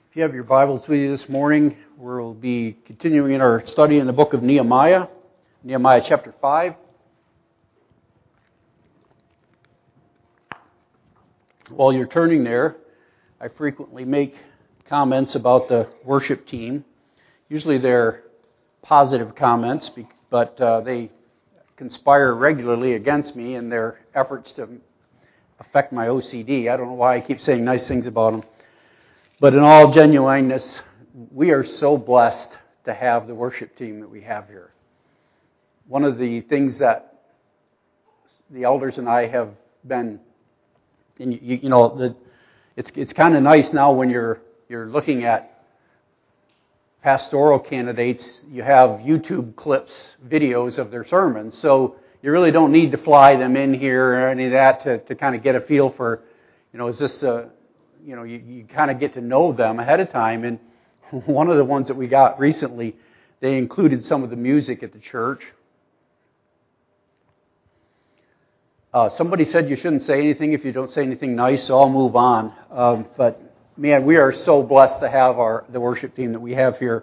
If you have your Bibles with you this morning, we'll be continuing in our study in the book of Nehemiah, Nehemiah chapter 5. While you're turning there, I frequently make comments about the worship team. Usually they're positive comments, but they conspire regularly against me in their efforts to affect my OCD. I don't know why I keep saying nice things about them. But in all genuineness, we are so blessed to have the worship team that we have here. One of the things that the elders and I have been, and it's kind of nice now when you're looking at pastoral candidates, you have YouTube clips, videos of their sermons. So you really don't need to fly them in here or any of that to kind of get a feel for, is this you kind of get to know them ahead of time. And one of the ones that we got recently, they included some of the music at the church. Somebody said you shouldn't say anything if you don't say anything nice, so I'll move on. But man, we are so blessed to have the worship team that we have here.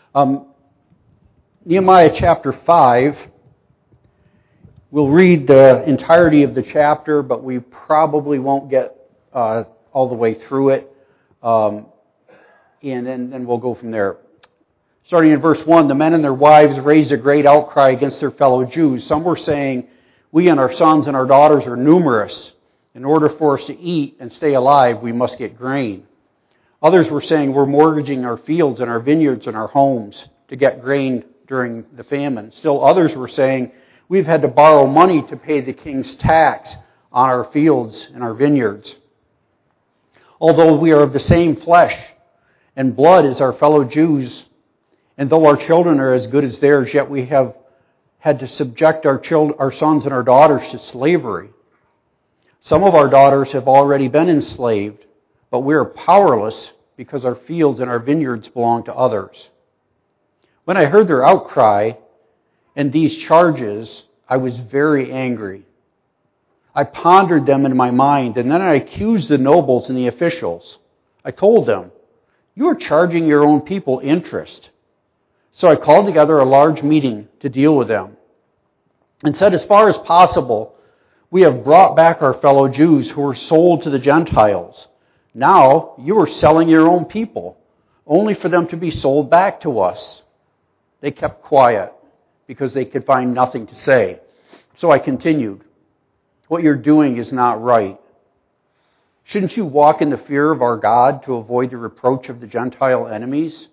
Nehemiah chapter 5, we'll read the entirety of the chapter, but we probably won't get all the way through it, and then we'll go from there. Starting in verse 1, the men and their wives raised a great outcry against their fellow Jews. Some were saying, "We and our sons and our daughters are numerous. In order for us to eat and stay alive, we must get grain." Others were saying, "We're mortgaging our fields and our vineyards and our homes to get grain during the famine." Still others were saying, "We've had to borrow money to pay the king's tax on our fields and our vineyards. Although we are of the same flesh and blood as our fellow Jews, and though our children are as good as theirs, yet we have had to subject our sons and our daughters to slavery. Some of our daughters have already been enslaved, but we are powerless because our fields and our vineyards belong to others." When I heard their outcry and these charges, I was very angry. I pondered them in my mind, and then I accused the nobles and the officials. I told them, "You are charging your own people interest." So I called together a large meeting to deal with them and said, "As far as possible, we have brought back our fellow Jews who were sold to the Gentiles. Now you are selling your own people, only for them to be sold back to us." They kept quiet because they could find nothing to say. So I continued, "What you're doing is not right. Shouldn't you walk in the fear of our God to avoid the reproach of the Gentile enemies?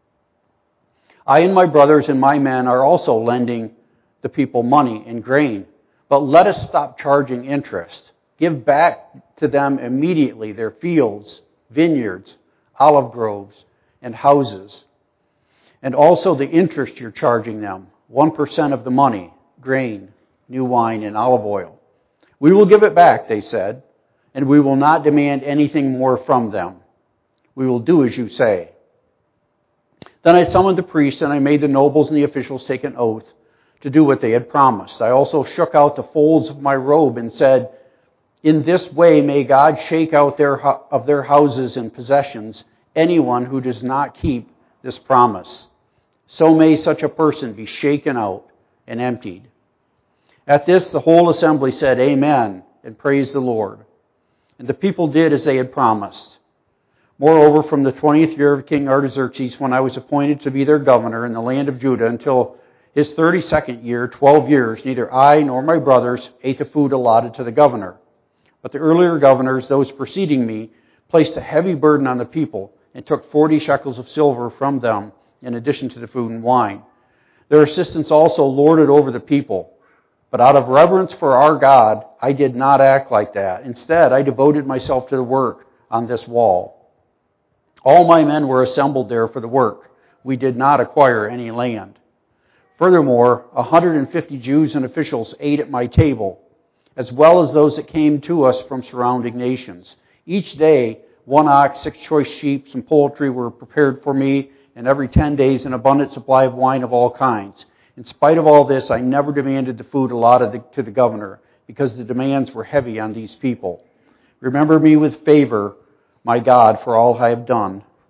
I and my brothers and my men are also lending the people money and grain, but let us stop charging interest. Give back to them immediately their fields, vineyards, olive groves, and houses, and also the interest you're charging them, 1% of the money, grain, new wine, and olive oil. We will give it back," they said, "and we will not demand anything more from them. We will do as you say." Then I summoned the priests, and I made the nobles and the officials take an oath to do what they had promised. I also shook out the folds of my robe and said, "In this way may God shake out of their houses and possessions anyone who does not keep this promise. So may such a person be shaken out and emptied." At this, the whole assembly said, "Amen," and praised the Lord. And the people did as they had promised. Moreover, from the 20th year of King Artaxerxes, when I was appointed to be their governor in the land of Judah, until his 32nd year, 12 years, neither I nor my brothers ate the food allotted to the governor. But the earlier governors, those preceding me, placed a heavy burden on the people and took 40 shekels of silver from them in addition to the food and wine. Their assistants also lorded over the people. But out of reverence for our God, I did not act like that. Instead, I devoted myself to the work on this wall. All my men were assembled there for the work. We did not acquire any land. Furthermore, 150 Jews and officials ate at my table, as well as those that came to us from surrounding nations. Each day, 1 ox, 6 choice sheep, and poultry were prepared for me, and every 10 days an abundant supply of wine of all kinds. In spite of all this, I never demanded the food allotted to the governor, because the demands were heavy on these people. Remember me with favor, my God, for all I have done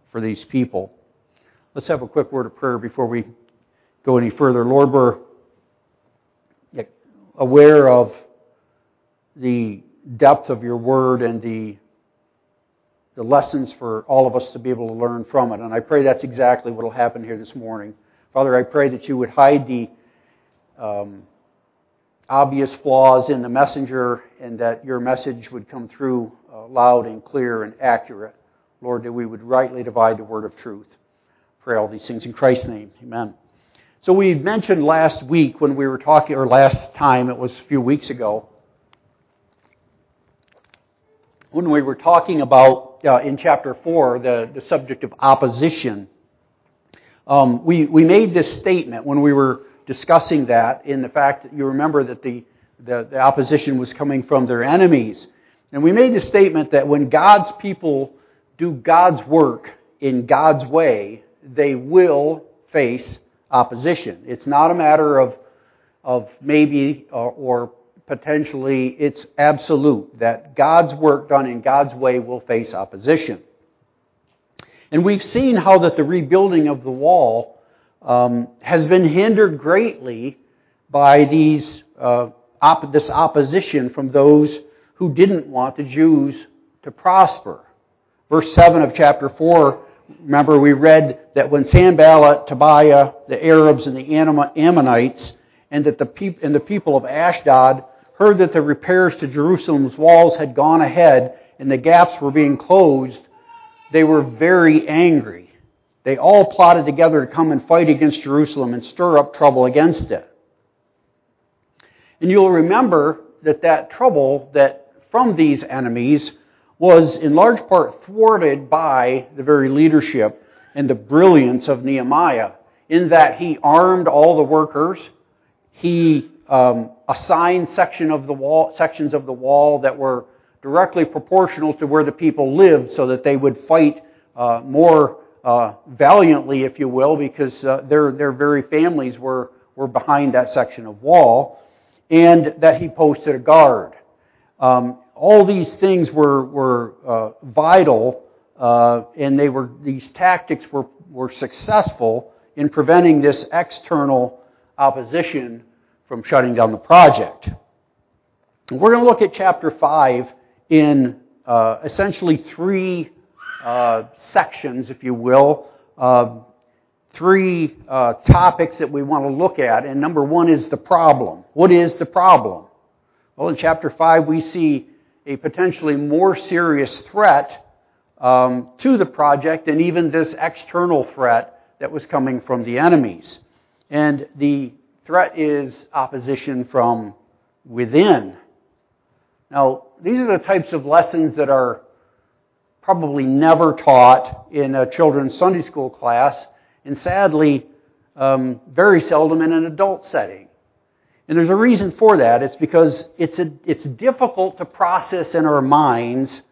for these people. Let's have a quick word of prayer before we go any further. Lord, we're aware of the depth of your word and the lessons for all of us to be able to learn from it. And I pray that's exactly what will happen here this morning. Father, I pray that you would hide the obvious flaws in the messenger and that your message would come through loud and clear and accurate. Lord, that we would rightly divide the word of truth. Pray all these things in Christ's name. Amen. So we mentioned last week when we were talking, or last time, it was a few weeks ago, when we were talking about, in chapter 4, the subject of opposition. We made this statement when we were discussing that, in the fact that you remember that the opposition was coming from their enemies. And we made the statement that when God's people do God's work in God's way, they will face opposition. It's not a matter of maybe or potentially, it's absolute that God's work done in God's way will face opposition. And we've seen how that the rebuilding of the wall has been hindered greatly by this opposition from those who didn't want the Jews to prosper. Verse 7 of chapter 4, remember we read that when Sanballat, Tobiah, the Arabs, and the Ammonites, and that the people of Ashdod heard that the repairs to Jerusalem's walls had gone ahead and the gaps were being closed, they were very angry. They all plotted together to come and fight against Jerusalem and stir up trouble against it. And you'll remember that trouble that from these enemies was in large part thwarted by the very leadership and the brilliance of Nehemiah, in that he armed all the workers. He assigned sections of the wall that were directly proportional to where the people lived, so that they would fight more valiantly, if you will, because their very families were behind that section of wall, and that he posted a guard. All these things were vital, and these tactics were successful in preventing this external opposition from shutting down the project. And we're going to look at chapter 5 in essentially three sections, if you will, three topics that we want to look at. And number one is the problem. What is the problem? Well, in chapter 5, we see a potentially more serious threat to the project than even this external threat that was coming from the enemies. And the threat is opposition from within. Now, these are the types of lessons that are probably never taught in a children's Sunday school class, and sadly, very seldom in an adult setting. And there's a reason for that. It's because it's difficult to process in our minds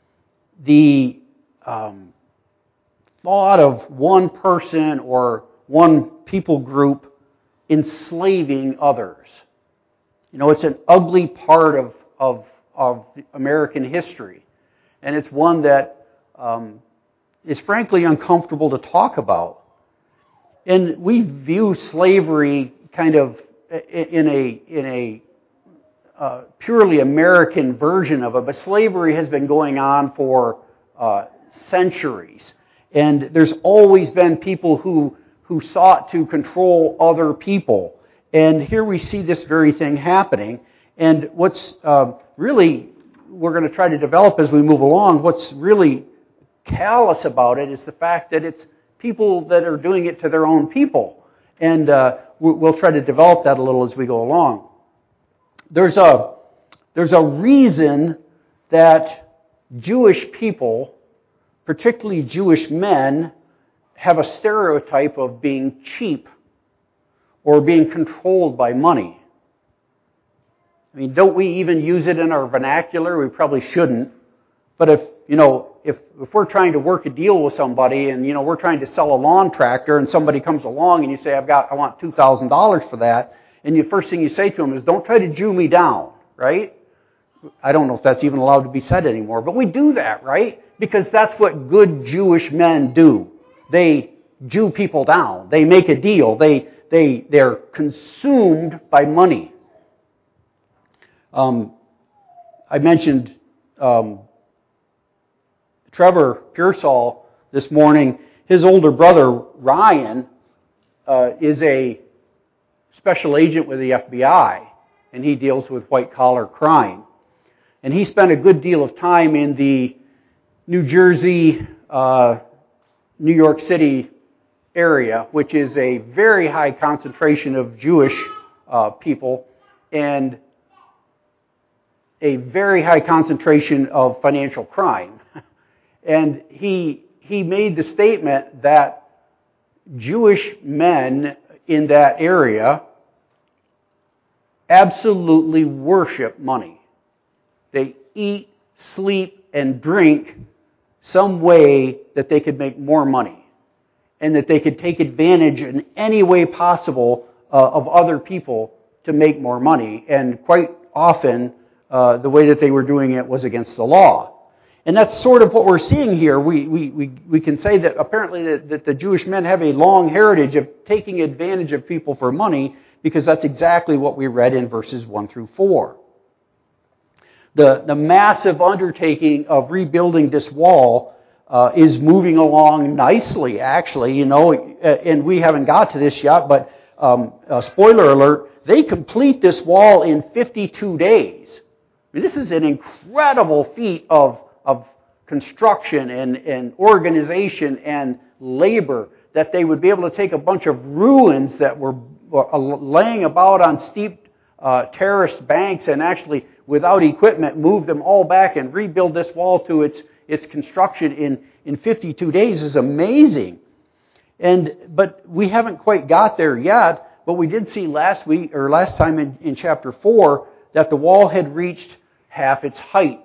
the thought of one person or one people group enslaving others. You know, it's an ugly part of American history. And it's one that is frankly uncomfortable to talk about. And we view slavery kind of in a purely American version of it, but slavery has been going on for centuries. And there's always been people who sought to control other people. And here we see this very thing happening. And what's really, we're going to try to develop as we move along, what's really callous about it is the fact that it's people that are doing it to their own people. And we'll try to develop that a little as we go along. There's a reason that Jewish people, particularly Jewish men, have a stereotype of being cheap or being controlled by money. I mean, don't we even use it in our vernacular? We probably shouldn't. But if we're trying to work a deal with somebody and, we're trying to sell a lawn tractor and somebody comes along and you say, I want $2,000 for that. And the first thing you say to them is, don't try to Jew me down, right? I don't know if that's even allowed to be said anymore, but we do that, right? because that's what good Jewish men do. They Jew people down. They make a deal. They're consumed by money. I mentioned Trevor Pearsall this morning. His older brother, Ryan, is a special agent with the FBI, and he deals with white-collar crime. And he spent a good deal of time in the New Jersey, New York City area, which is a very high concentration of Jewish people and a very high concentration of financial crime. And he made the statement that Jewish men in that area absolutely worship money. They eat, sleep, and drink some way that they could make more money, and that they could take advantage in any way possible of other people to make more money. And quite often, the way that they were doing it was against the law. And that's sort of what we're seeing here. We can say that apparently that the Jewish men have a long heritage of taking advantage of people for money, because that's exactly what we read in verses 1 through 4. The massive undertaking of rebuilding this wall is moving along nicely, actually, and we haven't got to this yet, but spoiler alert, they complete this wall in 52 days. I mean, this is an incredible feat of construction and organization and labor, that they would be able to take a bunch of ruins that were laying about on steep terraced banks and actually, without equipment, move them all back and rebuild this wall to its construction in 52 days is amazing. But we haven't quite got there yet. But we did see last time in chapter 4 that the wall had reached half its height.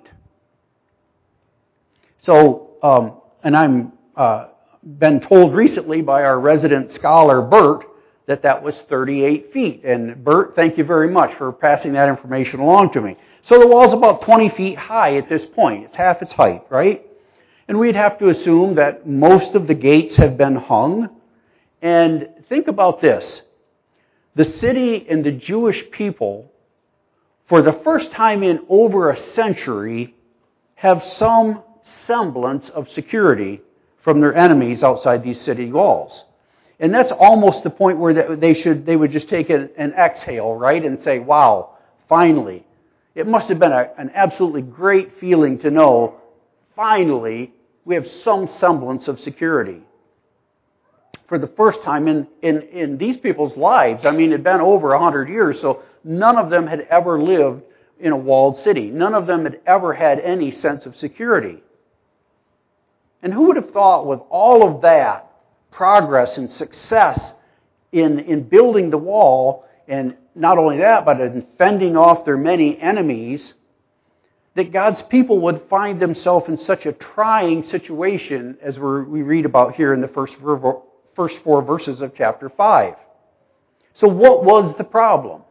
So, and I'm been told recently by our resident scholar, Bert, that was 38 feet. And Bert, thank you very much for passing that information along to me. So the wall's about 20 feet high at this point. It's half its height, right? And we'd have to assume that most of the gates have been hung. And think about this. The city and the Jewish people, for the first time in over a century, have some semblance of security from their enemies outside these city walls. And that's almost the point where they would just take an exhale, right? And say, wow, finally. It must have been an absolutely great feeling to know, finally, we have some semblance of security. For the first time in these people's lives, I mean, it had been over 100 years, so none of them had ever lived in a walled city. None of them had ever had any sense of security. And who would have thought, with all of that progress and success in building the wall, and not only that, but in fending off their many enemies, that God's people would find themselves in such a trying situation as we read about here in the first 4 verses of chapter 5. So what was the problem?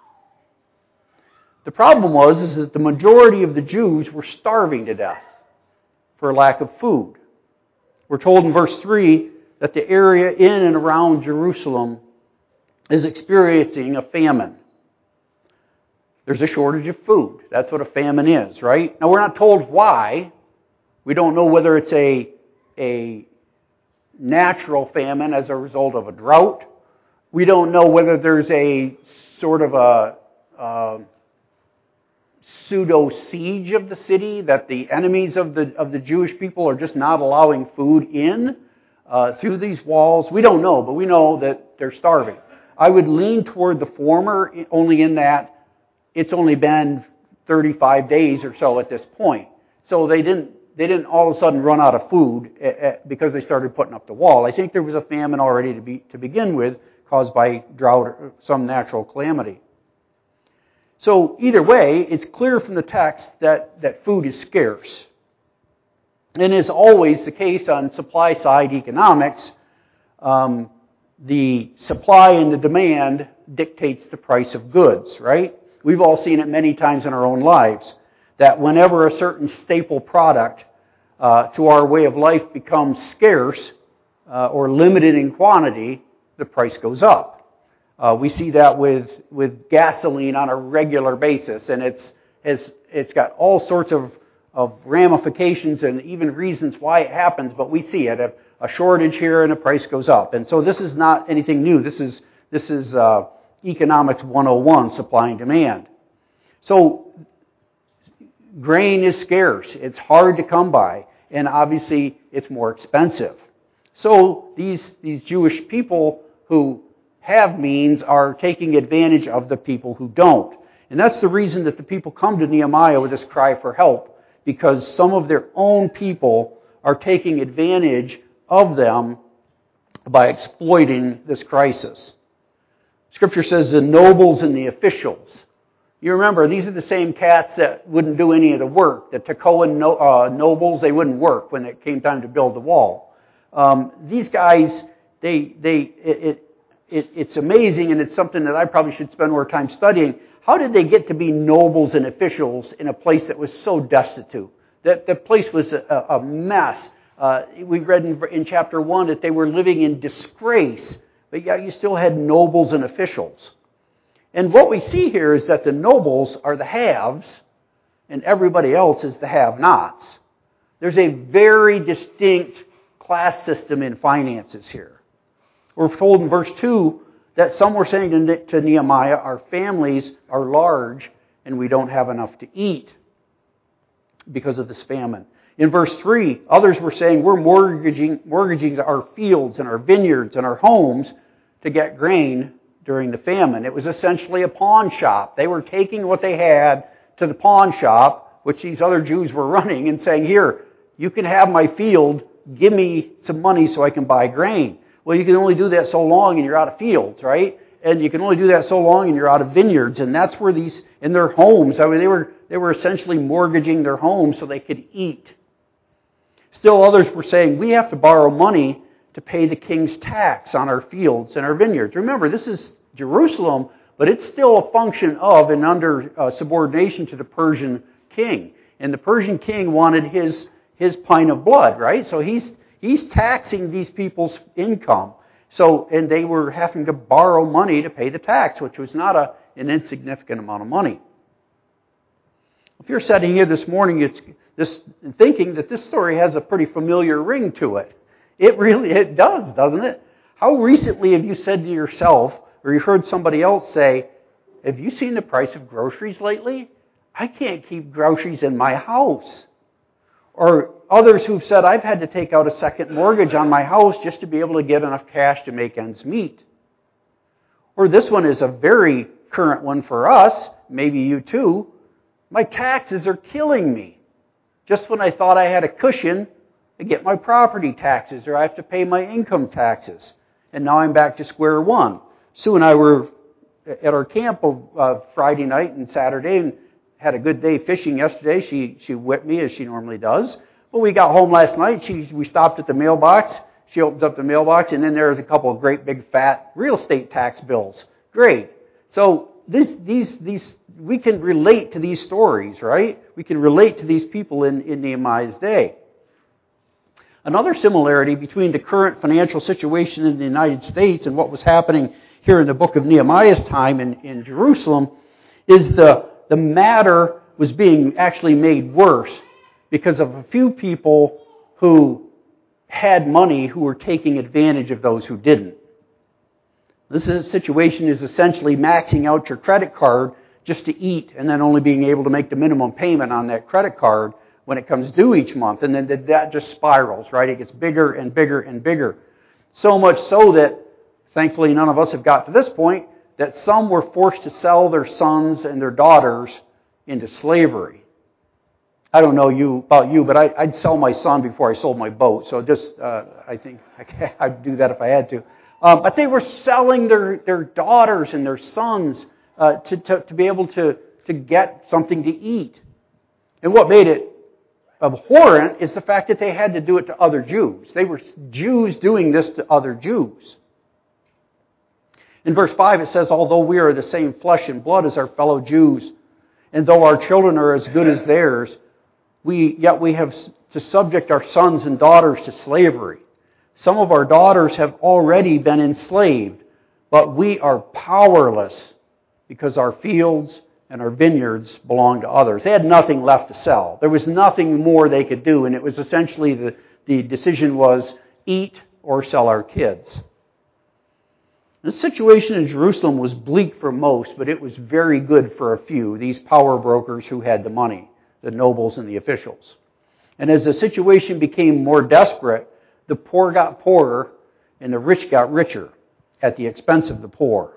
The problem was that the majority of the Jews were starving to death for lack of food. We're told in verse 3 that the area in and around Jerusalem is experiencing a famine. There's a shortage of food. That's what a famine is, right? Now, we're not told why. We don't know whether it's a natural famine as a result of a drought. We don't know whether there's a sort of a pseudo-siege of the city, that the enemies of the Jewish people are just not allowing food in through these walls. We don't know, but we know that they're starving. I would lean toward the former, only in that it's only been 35 days or so at this point. So they didn't all of a sudden run out of food because they started putting up the wall. I think there was a famine already to begin with, caused by drought or some natural calamity. So either way, it's clear from the text that food is scarce. And is always the case on supply-side economics, the supply and the demand dictates the price of goods, right? We've all seen it many times in our own lives, that whenever a certain staple product to our way of life becomes scarce or limited in quantity, the price goes up. We see that with gasoline on a regular basis, and it's got all sorts of ramifications and even reasons why it happens, but we see it. A shortage here and the price goes up. And so this is not anything new. This is Economics 101, supply and demand. So grain is scarce. It's hard to come by, and obviously it's more expensive. So these Jewish people who have means are taking advantage of the people who don't. And that's the reason that the people come to Nehemiah with this cry for help, because some of their own people are taking advantage of them by exploiting this crisis. Scripture says the nobles and the officials. You remember, these are the same cats that wouldn't do any of the work. The Tekoan nobles, they wouldn't work when it came time to build the wall. These guys, it's amazing, and it's something that I probably should spend more time studying. How did they get to be nobles and officials in a place that was so destitute? That the place was a mess. We read in chapter 1 that they were living in disgrace, but yet you still had nobles and officials. And what we see here is that the nobles are the haves, and everybody else is the have-nots. There's a very distinct class system in finances here. We're told in verse 2 that some were saying to Nehemiah, our families are large and we don't have enough to eat because of this famine. In verse 3, others were saying we're mortgaging our fields and our vineyards and our homes to get grain during the famine. It was essentially a pawn shop. They were taking what they had to the pawn shop, which these other Jews were running, and saying, here, you can have my field, give me some money so I can buy grain. Well, you can only do that so long and you're out of fields, right? And you can only do that so long and you're out of vineyards. And that's where in their homes, I mean, they were essentially mortgaging their homes so they could eat. Still others were saying, we have to borrow money to pay the king's tax on our fields and our vineyards. Remember, this is Jerusalem, but it's still a function of and under subordination to the Persian king. And the Persian king wanted his pint of blood, right? So he's taxing these people's income. So, and they were having to borrow money to pay the tax, which was not an insignificant amount of money. If you're sitting here this morning, it's thinking that this story has a pretty familiar ring to it. It does, doesn't it? How recently have you said to yourself, or you heard somebody else say, have you seen the price of groceries lately? I can't keep groceries in my house. Or others who've said, I've had to take out a second mortgage on my house just to be able to get enough cash to make ends meet. Or this one is a very current one for us, maybe you too. My taxes are killing me. Just when I thought I had a cushion, I get my property taxes, or I have to pay my income taxes. And now I'm back to square one. Sue and I were at our camp Friday night and Saturday, and had a good day fishing yesterday. She whipped me as she normally does. Well, we got home last night. We stopped at the mailbox. She opens up the mailbox, and then there's a couple of great big fat real estate tax bills. Great. So these we can relate to these stories, right? We can relate to these people in Nehemiah's day. Another similarity between the current financial situation in the United States and what was happening here in the book of Nehemiah's time in Jerusalem is the matter was being actually made worse because of a few people who had money who were taking advantage of those who didn't. This situation is essentially maxing out your credit card just to eat and then only being able to make the minimum payment on that credit card when it comes due each month. And then that just spirals, right? It gets bigger and bigger and bigger. So much so that, thankfully, none of us have got to this point, that some were forced to sell their sons and their daughters into slavery. I don't know about you, but I'd sell my son before I sold my boat. So just, I think I'd do that if I had to. But they were selling their daughters and their sons to be able to get something to eat. And what made it abhorrent is the fact that they had to do it to other Jews. They were Jews doing this to other Jews. In verse 5 it says, although we are the same flesh and blood as our fellow Jews, and though our children are as good as theirs, yet we have to subject our sons and daughters to slavery. Some of our daughters have already been enslaved, but we are powerless because our fields and our vineyards belong to others. They had nothing left to sell. There was nothing more they could do, and it was essentially the decision was eat or sell our kids. The situation in Jerusalem was bleak for most, but it was very good for a few, these power brokers who had the money, the nobles and the officials. And as the situation became more desperate, the poor got poorer and the rich got richer at the expense of the poor.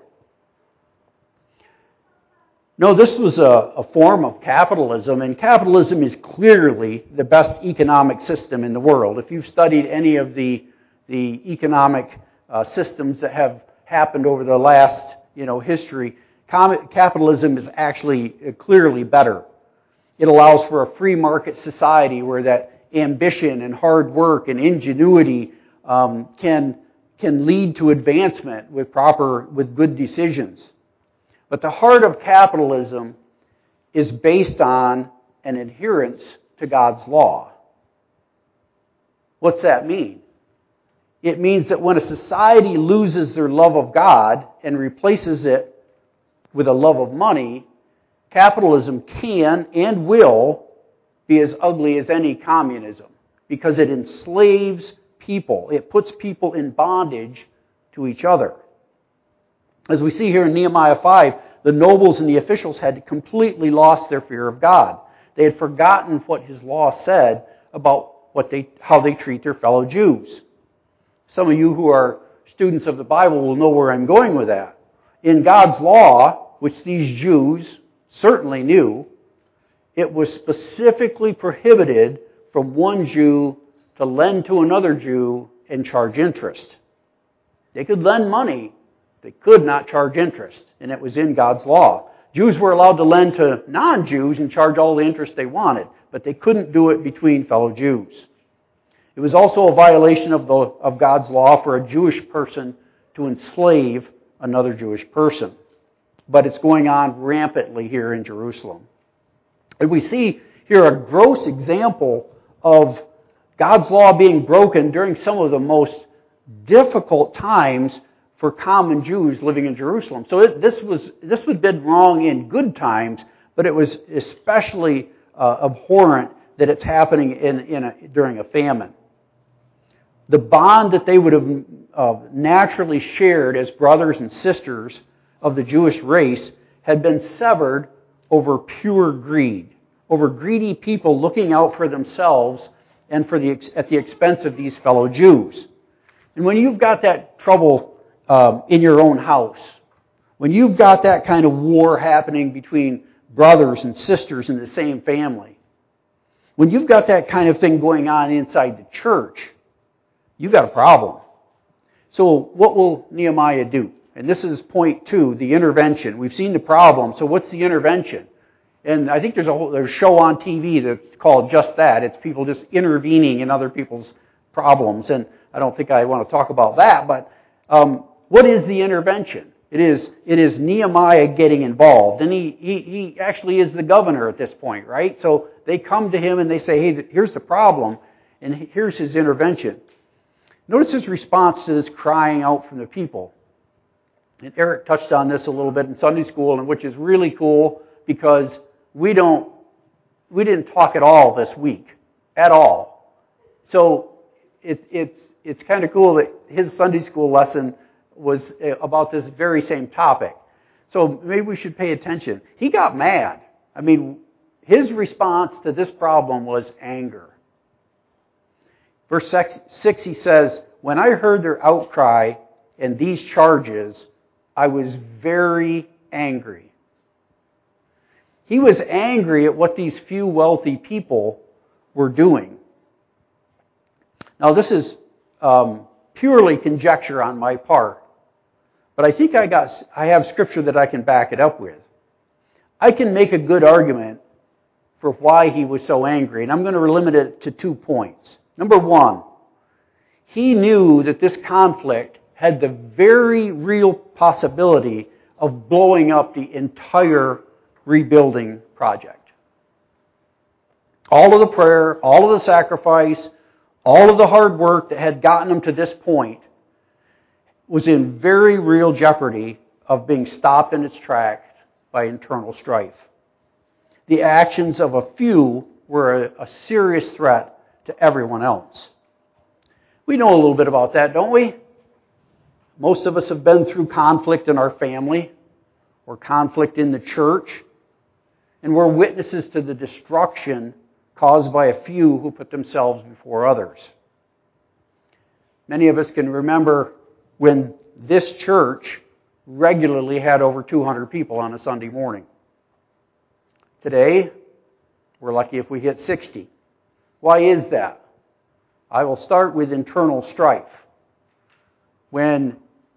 No, this was a form of capitalism, and capitalism is clearly the best economic system in the world. If you've studied any of the economic systems that have happened over the last history, capitalism is actually clearly better. It allows for a free market society where that ambition and hard work and ingenuity can lead to advancement with good decisions. But the heart of capitalism is based on an adherence to God's law. What's that mean? It means that when a society loses their love of God and replaces it with a love of money, capitalism can and will be as ugly as any communism because it enslaves people. It puts people in bondage to each other. As we see here in Nehemiah 5, the nobles and the officials had completely lost their fear of God. They had forgotten what His law said about how they treat their fellow Jews. Some of you who are students of the Bible will know where I'm going with that. In God's law, which these Jews certainly knew, it was specifically prohibited from one Jew to lend to another Jew and charge interest. They could lend money. They could not charge interest, and it was in God's law. Jews were allowed to lend to non-Jews and charge all the interest they wanted, but they couldn't do it between fellow Jews. It was also a violation of God's law for a Jewish person to enslave another Jewish person. But it's going on rampantly here in Jerusalem. And we see here a gross example of God's law being broken during some of the most difficult times for common Jews living in Jerusalem. So this would have been wrong in good times, but it was especially abhorrent that it's happening during a famine. The bond that they would have naturally shared as brothers and sisters of the Jewish race had been severed over pure greed, over greedy people looking out for themselves and at the expense of these fellow Jews. And when you've got that trouble in your own house, when you've got that kind of war happening between brothers and sisters in the same family, when you've got that kind of thing going on inside the church, you've got a problem. So what will Nehemiah do? And this is point 2, the intervention. We've seen the problem, so what's the intervention? And I think there's a show on TV that's called just that. It's people just intervening in other people's problems. And I don't think I want to talk about that, but what is the intervention? It is Nehemiah getting involved. And he actually is the governor at this point, right? So they come to him and they say, hey, here's the problem, and here's his intervention. Notice his response to this crying out from the people. And Eric touched on this a little bit in Sunday school, and which is really cool because we didn't talk at all this week. At all. So it's kind of cool that his Sunday school lesson was about this very same topic. So maybe we should pay attention. He got mad. I mean, his response to this problem was anger. Verse 6, he says, when I heard their outcry and these charges, I was very angry. He was angry at what these few wealthy people were doing. Now, this is purely conjecture on my part, but I think I have scripture that I can back it up with. I can make a good argument for why he was so angry, and I'm going to limit it to 2 points. Number 1, he knew that this conflict had the very real possibility of blowing up the entire rebuilding project. All of the prayer, all of the sacrifice, all of the hard work that had gotten them to this point was in very real jeopardy of being stopped in its tracks by internal strife. The actions of a few were a serious threat to everyone else. We know a little bit about that, don't we? Most of us have been through conflict in our family or conflict in the church, and we're witnesses to the destruction caused by a few who put themselves before others. Many of us can remember when this church regularly had over 200 people on a Sunday morning. Today, we're lucky if we hit 60. Why is that? I will start with internal strife. When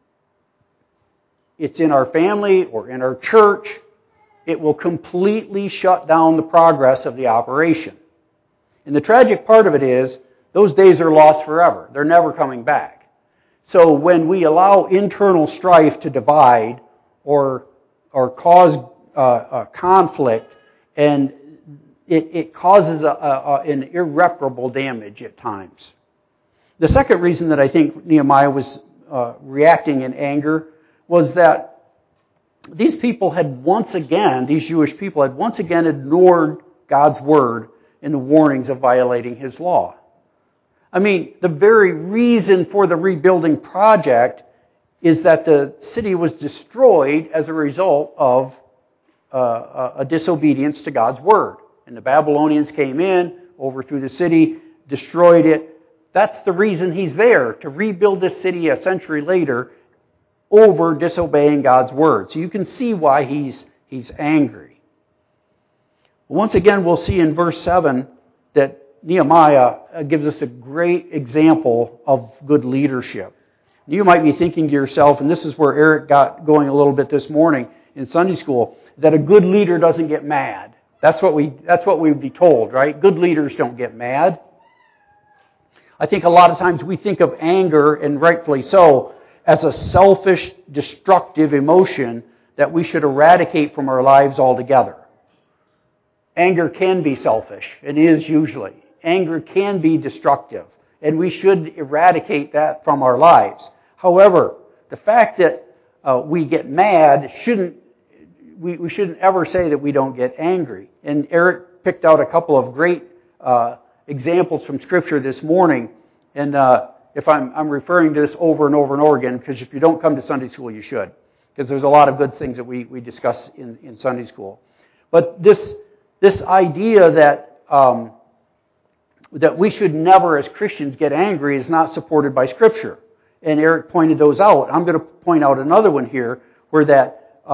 it's in our family or in our church, it will completely shut down the progress of the operation. And the tragic part of it is, those days are lost forever. They're never coming back. So when we allow internal strife to divide or cause conflict, and it causes an irreparable damage at times. The second reason that I think Nehemiah was reacting in anger was that these people had once again, these Jewish people had once again ignored God's word in the warnings of violating His law. I mean, the very reason for the rebuilding project is that the city was destroyed as a result of a disobedience to God's word. And the Babylonians came in, overthrew the city, destroyed it. That's the reason He's there, to rebuild this city a century later over disobeying God's word. So you can see why he's angry. Once again, we'll see in verse 7 that Nehemiah gives us a great example of good leadership. You might be thinking to yourself, and this is where Eric got going a little bit this morning in Sunday school, that a good leader doesn't get mad. That's what we'd be told, right? Good leaders don't get mad. I think a lot of times we think of anger, and rightfully so, as a selfish, destructive emotion that we should eradicate from our lives altogether. Anger can be selfish. It is usually. Anger can be destructive, and we should eradicate that from our lives. However, the fact that we get mad we shouldn't ever say that we don't get angry. And Eric picked out a couple of great examples from Scripture this morning, and if I'm referring to this over and over and over again, because if you don't come to Sunday school, you should, because there's a lot of good things that we discuss in Sunday school. But this idea that we should never, as Christians, get angry is not supported by Scripture. And Eric pointed those out. I'm going to point out another one here, where that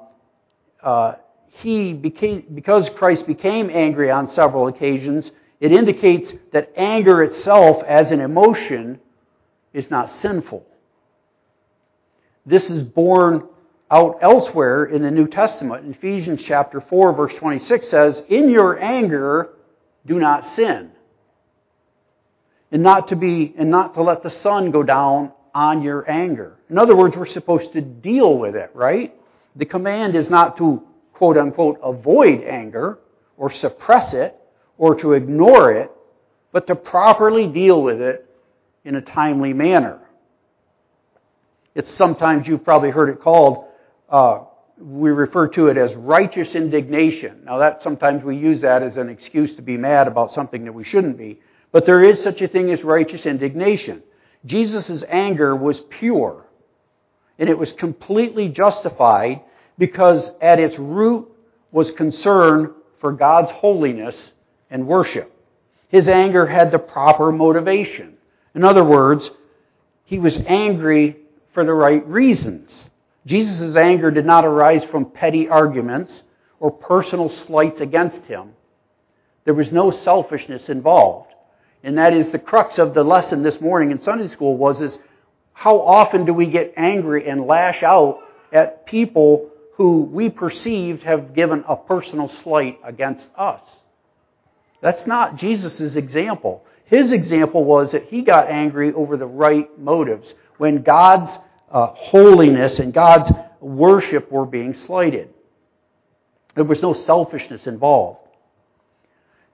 because Christ became angry on several occasions, it indicates that anger itself as an emotion is not sinful. This is borne out elsewhere in the New Testament. In Ephesians chapter 4, verse 26 says, "In your anger, do not sin." And not to let the sun go down on your anger. In other words, we're supposed to deal with it, right? The command is not to, quote unquote, avoid anger or suppress it or to ignore it, but to properly deal with it in a timely manner. It's sometimes, you've probably heard it called, we refer to it as righteous indignation. Now that sometimes we use that as an excuse to be mad about something that we shouldn't be. But there is such a thing as righteous indignation. Jesus' anger was pure. And it was completely justified because at its root was concern for God's holiness and worship. His anger had the proper motivation. In other words, he was angry for the right reasons. Jesus' anger did not arise from petty arguments or personal slights against him. There was no selfishness involved. And that is the crux of the lesson this morning in Sunday school is how often do we get angry and lash out at people who we perceived have given a personal slight against us? That's not Jesus' example. His example was that he got angry over the right motives when God's holiness and God's worship were being slighted. There was no selfishness involved.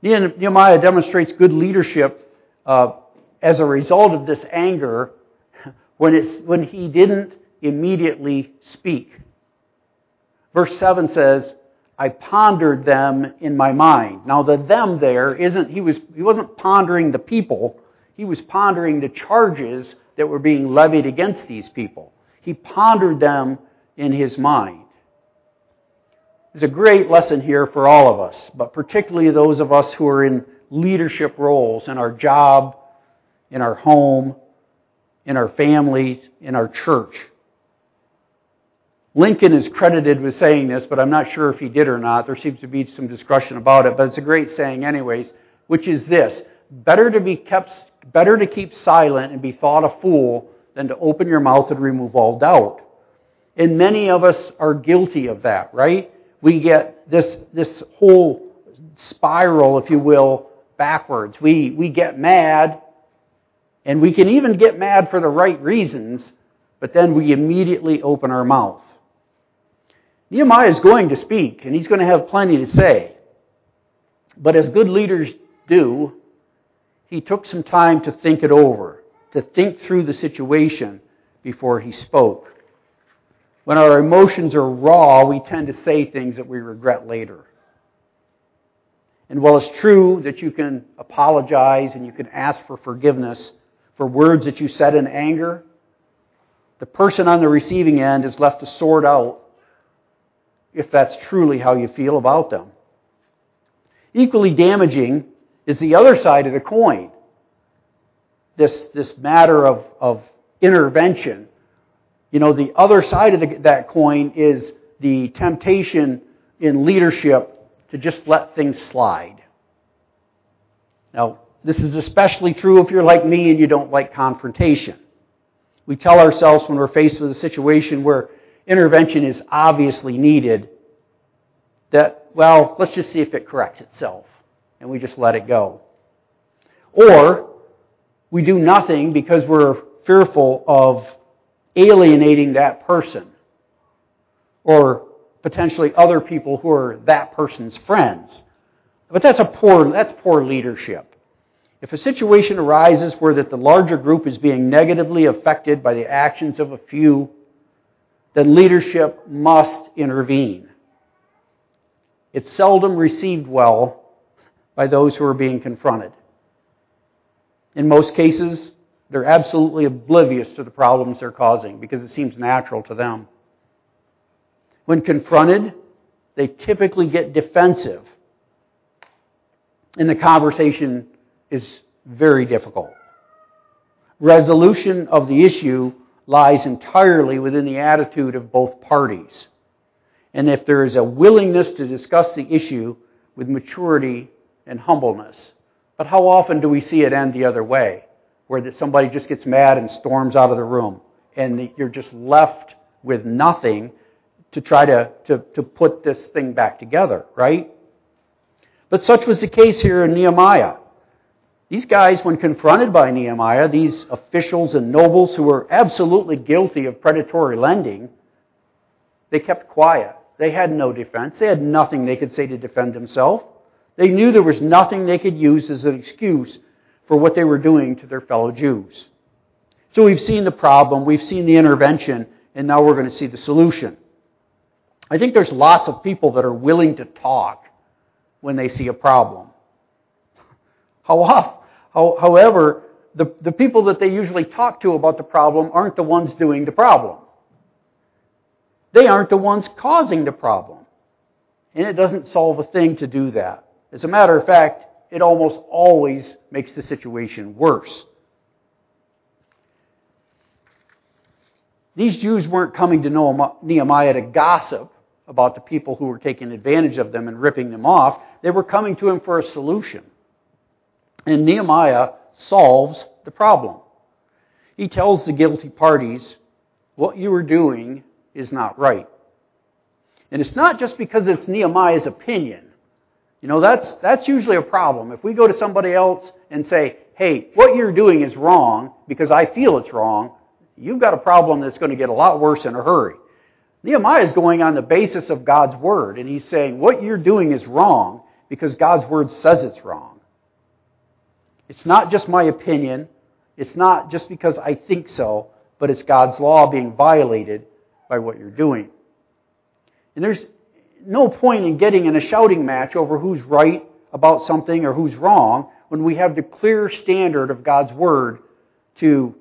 Nehemiah demonstrates good leadership as a result of this anger when he didn't immediately speak. Verse 7 says, I pondered them in my mind. Now the them there he wasn't pondering the people, he was pondering the charges that were being levied against these people. He pondered them in his mind. There's a great lesson here for all of us, but particularly those of us who are in leadership roles in our job, in our home, in our families, in our church. Lincoln is credited with saying this, but I'm not sure if he did or not. There seems to be some discussion about it, but it's a great saying anyways, which is this: better to keep silent and be thought a fool than to open your mouth and remove all doubt. And many of us are guilty of that, right? We get this whole spiral, if you will, backwards. We get mad, and we can even get mad for the right reasons, but then we immediately open our mouth. Nehemiah is going to speak, and he's going to have plenty to say. But as good leaders do, he took some time to think it over, to think through the situation before he spoke. When our emotions are raw, we tend to say things that we regret later. And while it's true that you can apologize and you can ask for forgiveness for words that you said in anger, the person on the receiving end is left to sort out if that's truly how you feel about them. Equally damaging is the other side of the coin. This matter of intervention. You know, the other side of that coin is the temptation in leadership to just let things slide. Now, this is especially true if you're like me and you don't like confrontation. We tell ourselves when we're faced with a situation where intervention is obviously needed that, well, let's just see if it corrects itself, and we just let it go. Or we do nothing because we're fearful of alienating that person or potentially other people who are that person's friends. But that's poor leadership. If a situation arises where that the larger group is being negatively affected by the actions of a few, then leadership must intervene. It's seldom received well by those who are being confronted. In most cases, they're absolutely oblivious to the problems they're causing because it seems natural to them. When confronted, they typically get defensive, and the conversation is very difficult. Resolution of the issue lies entirely within the attitude of both parties. And if there is a willingness to discuss the issue with maturity and humbleness. But how often do we see it end the other way? Where that somebody just gets mad and storms out of the room, and you're just left with nothing to try to put this thing back together, right? But such was the case here in Nehemiah. These guys, when confronted by Nehemiah, these officials and nobles who were absolutely guilty of predatory lending, they kept quiet. They had no defense. They had nothing they could say to defend themselves. They knew there was nothing they could use as an excuse for what they were doing to their fellow Jews. So we've seen the problem, we've seen the intervention, and now we're going to see the solution. I think there's lots of people that are willing to talk when they see a problem. However, the people that they usually talk to about the problem aren't the ones doing the problem. They aren't the ones causing the problem. And it doesn't solve a thing to do that. As a matter of fact, it almost always makes the situation worse. These Jews weren't coming to Nehemiah to gossip about the people who were taking advantage of them and ripping them off. They were coming to him for a solution. And Nehemiah solves the problem. He tells the guilty parties, what you are doing is not right. And it's not just because it's Nehemiah's opinion. You know, that's usually a problem. If we go to somebody else and say, hey, what you're doing is wrong because I feel it's wrong, you've got a problem that's going to get a lot worse in a hurry. Nehemiah is going on the basis of God's word, and he's saying, what you're doing is wrong because God's Word says it's wrong. It's not just my opinion. It's not just because I think so, but it's God's law being violated by what you're doing. And there's no point in getting in a shouting match over who's right about something or who's wrong when we have the clear standard of God's Word to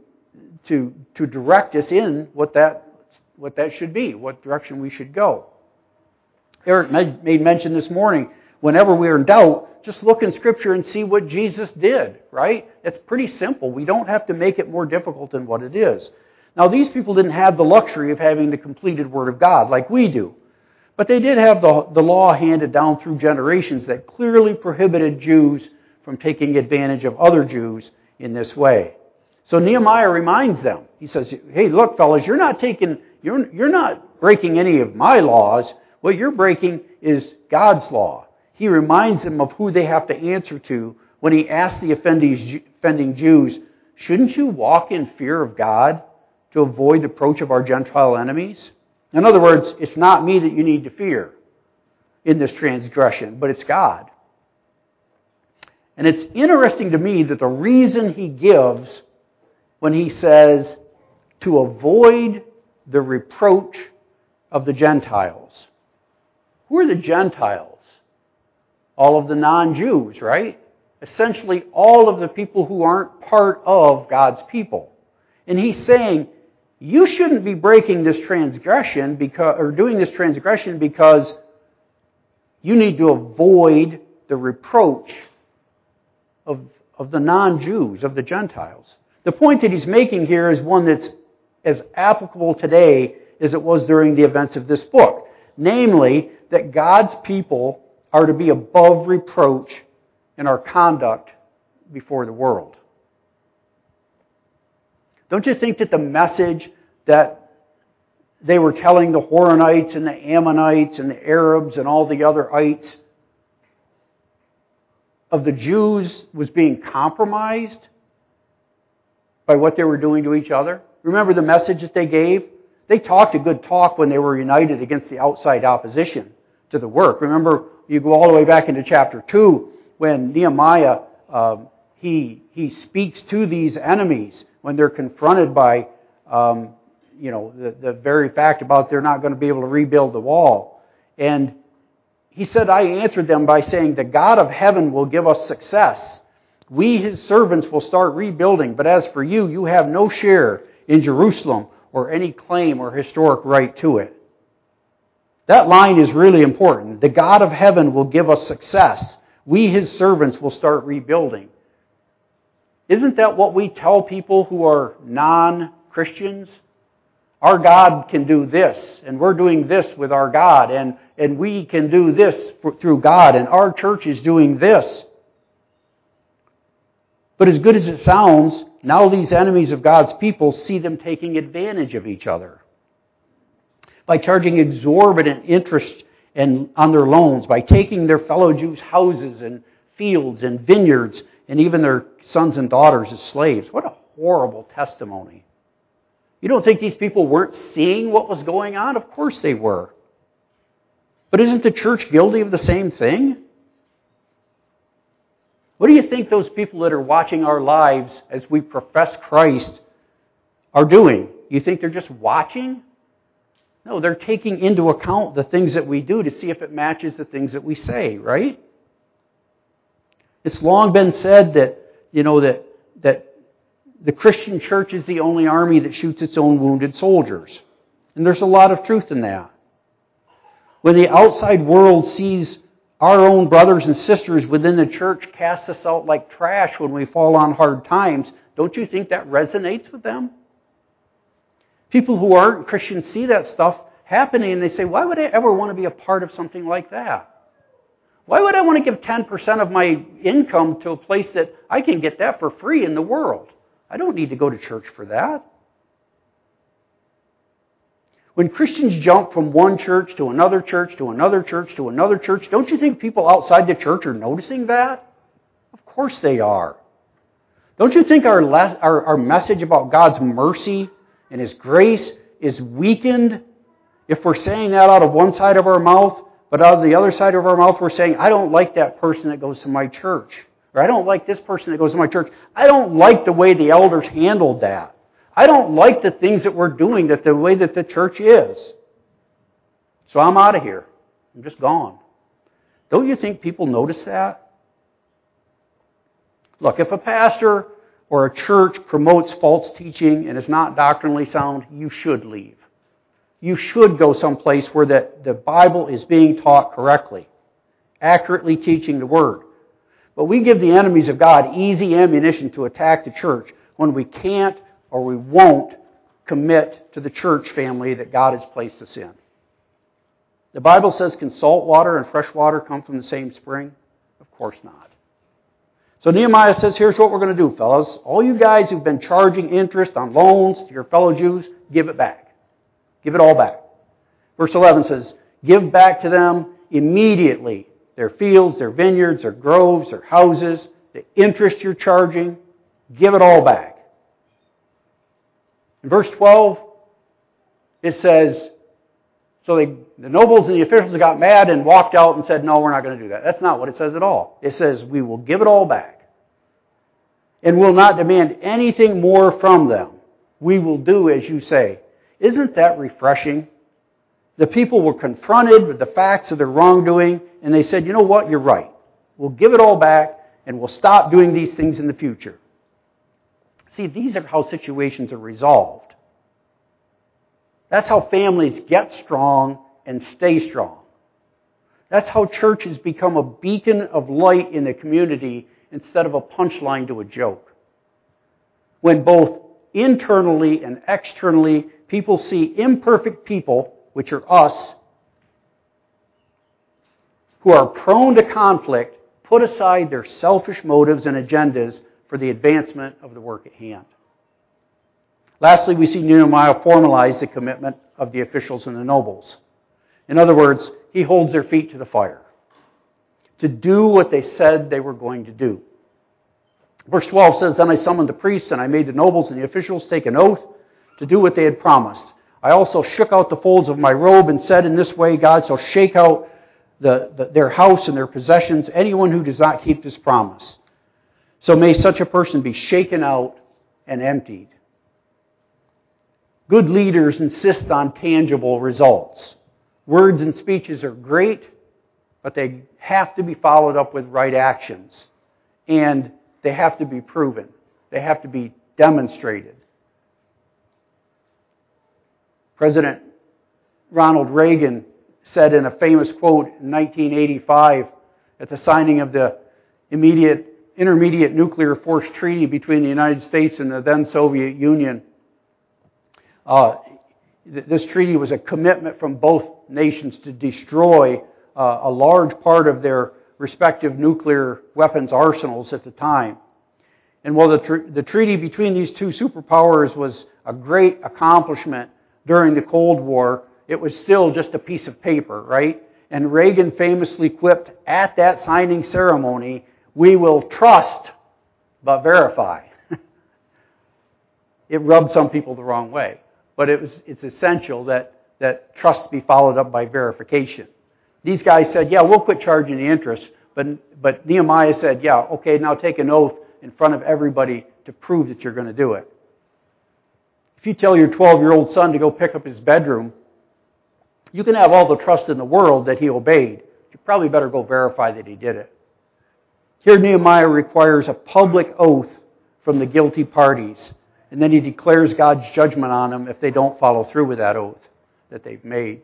direct us in what that should be, what direction we should go. Eric made mention this morning, whenever we're in doubt, just look in Scripture and see what Jesus did, right? It's pretty simple. We don't have to make it more difficult than what it is. Now, these people didn't have the luxury of having the completed Word of God like we do. But they did have the law handed down through generations that clearly prohibited Jews from taking advantage of other Jews in this way. So Nehemiah reminds them. He says, hey, look, fellas, you're not breaking any of my laws. What you're breaking is God's law. He reminds them of who they have to answer to when he asks the offending Jews, shouldn't you walk in fear of God to avoid the approach of our Gentile enemies? In other words, it's not me that you need to fear in this transgression, but it's God. And it's interesting to me that the reason he gives when he says to avoid the reproach of the Gentiles. Who are the Gentiles? All of the non-Jews, right? Essentially all of the people who aren't part of God's people. And he's saying, you shouldn't be breaking this transgression doing this transgression because you need to avoid the reproach of the non-Jews, of the Gentiles. The point that he's making here is one that's as applicable today as it was during the events of this book. Namely, that God's people are to be above reproach in our conduct before the world. Don't you think that the message that they were telling the Horonites and the Ammonites and the Arabs and all the other ites of the Jews was being compromised by what they were doing to each other? Remember the message that they gave? They talked a good talk when they were united against the outside opposition to the work. Remember, you go all the way back into chapter 2 when Nehemiah, he speaks to these enemies when they're confronted by the very fact about they're not going to be able to rebuild the wall. And he said, I answered them by saying, the God of heaven will give us success. We, his servants, will start rebuilding. But as for you, you have no share in Jerusalem or any claim or historic right to it. That line is really important. The God of heaven will give us success. We, his servants, will start rebuilding. Isn't that what we tell people who are non-Christians? Our God can do this, and we're doing this with our God, and we can do this through God, and our church is doing this. But as good as it sounds, now these enemies of God's people see them taking advantage of each other by charging exorbitant interest on their loans, by taking their fellow Jews' houses and fields and vineyards, and even their sons and daughters as slaves. What a horrible testimony. You don't think these people weren't seeing what was going on? Of course they were. But isn't the church guilty of the same thing? What do you think those people that are watching our lives as we profess Christ are doing? You think they're just watching? No, they're taking into account the things that we do to see if it matches the things that we say, right? It's long been said that the Christian church is the only army that shoots its own wounded soldiers. And there's a lot of truth in that. When the outside world sees our own brothers and sisters within the church cast us out like trash when we fall on hard times, don't you think that resonates with them? People who aren't Christians see that stuff happening and they say, why would I ever want to be a part of something like that? Why would I want to give 10% of my income to a place that I can get that for free in the world? I don't need to go to church for that. When Christians jump from one church to another church to another church to another church, don't you think people outside the church are noticing that? Of course they are. Don't you think our message about God's mercy and His grace is weakened if we're saying that out of one side of our mouth, But out of the other side of our mouth, we're saying, I don't like that person that goes to my church. Or I don't like this person that goes to my church. I don't like the way the elders handled that. I don't like the things that we're doing, that the way that the church is. So I'm out of here. I'm just gone. Don't you think people notice that? Look, if a pastor or a church promotes false teaching and is not doctrinally sound, you should leave. You should go someplace where the Bible is being taught correctly, accurately teaching the Word. But we give the enemies of God easy ammunition to attack the church when we can't or we won't commit to the church family that God has placed us in. The Bible says, can salt water and fresh water come from the same spring? Of course not. So Nehemiah says, here's what we're going to do, fellas. All you guys who've been charging interest on loans to your fellow Jews, give it back. Give it all back. Verse 11 says, give back to them immediately their fields, their vineyards, their groves, their houses, the interest you're charging, give it all back. In verse 12, it says, so the nobles and the officials got mad and walked out and said, no, we're not going to do that. That's not what it says at all. It says, we will give it all back and will not demand anything more from them. We will do as you say. Isn't that refreshing? The people were confronted with the facts of their wrongdoing, and they said, you know what, you're right. We'll give it all back, and we'll stop doing these things in the future. See, these are how situations are resolved. That's how families get strong and stay strong. That's how churches become a beacon of light in the community instead of a punchline to a joke. When both internally and externally people see imperfect people, which are us, who are prone to conflict, put aside their selfish motives and agendas for the advancement of the work at hand. Lastly, we see Nehemiah formalize the commitment of the officials and the nobles. In other words, he holds their feet to the fire to do what they said they were going to do. Verse 12 says, then I summoned the priests and I made the nobles and the officials take an oath to do what they had promised. I also shook out the folds of my robe and said, in this way God shall shake out their house and their possessions, anyone who does not keep this promise. So may such a person be shaken out and emptied. Good leaders insist on tangible results. Words and speeches are great, but they have to be followed up with right actions. And they have to be proven. They have to be demonstrated. President Ronald Reagan said in a famous quote in 1985 at the signing of the Intermediate Nuclear Force Treaty between the United States and the then Soviet Union, this treaty was a commitment from both nations to destroy a large part of their respective nuclear weapons arsenals at the time. And while the treaty between these two superpowers was a great accomplishment during the Cold War, it was still just a piece of paper, right? And Reagan famously quipped at that signing ceremony, we will trust but verify. It rubbed some people the wrong way. But it's essential that trust be followed up by verification. These guys said, yeah, we'll quit charging the interest. But Nehemiah said, yeah, okay, now take an oath in front of everybody to prove that you're going to do it. If you tell your 12-year-old son to go pick up his bedroom, you can have all the trust in the world that he obeyed. You probably better go verify that he did it. Here Nehemiah requires a public oath from the guilty parties. And then he declares God's judgment on them if they don't follow through with that oath that they've made.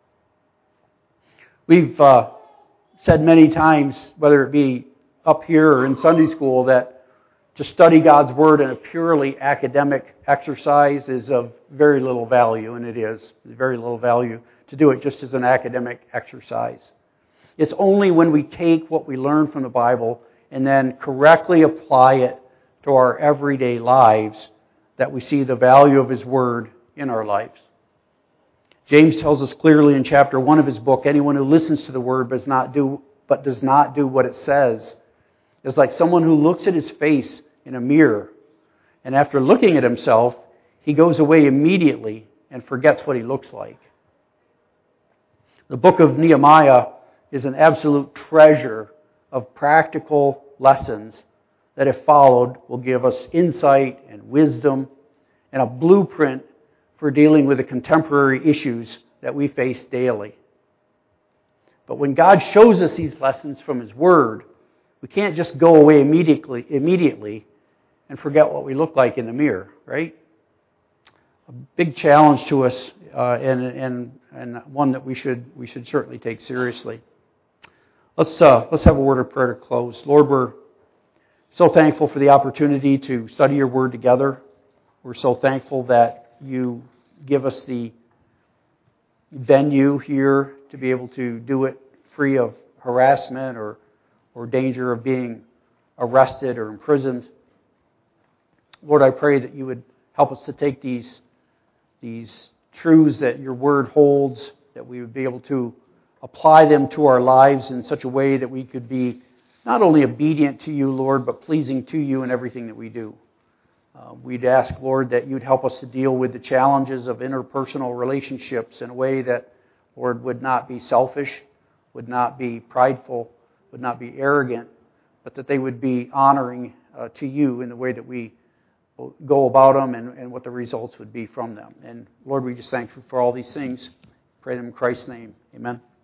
We've said many times, whether it be up here or in Sunday school, that to study God's Word in a purely academic exercise is of very little value, and it is. There's very little value to do it just as an academic exercise. It's only when we take what we learn from the Bible and then correctly apply it to our everyday lives that we see the value of His Word in our lives. James tells us clearly in chapter 1 of his book, anyone who listens to the Word but does not do what it says is like someone who looks at his face in a mirror, and after looking at himself, he goes away immediately and forgets what he looks like. The book of Nehemiah is an absolute treasure of practical lessons that, if followed, will give us insight and wisdom and a blueprint for dealing with the contemporary issues that we face daily. But when God shows us these lessons from His Word, we can't just go away immediately and forget what we look like in the mirror, right? A big challenge to us, and one that we should certainly take seriously. Let's have a word of prayer to close. Lord, we're so thankful for the opportunity to study Your Word together. We're so thankful that You give us the venue here to be able to do it free of harassment or danger of being arrested or imprisoned. Lord, I pray that You would help us to take these truths that Your Word holds, that we would be able to apply them to our lives in such a way that we could be not only obedient to You, Lord, but pleasing to You in everything that we do. We'd ask, Lord, that You'd help us to deal with the challenges of interpersonal relationships in a way that, Lord, would not be selfish, would not be prideful, would not be arrogant, but that they would be honoring to You in the way that we go about them and what the results would be from them. And Lord, we just thank You for all these things. Pray them in Christ's name. Amen.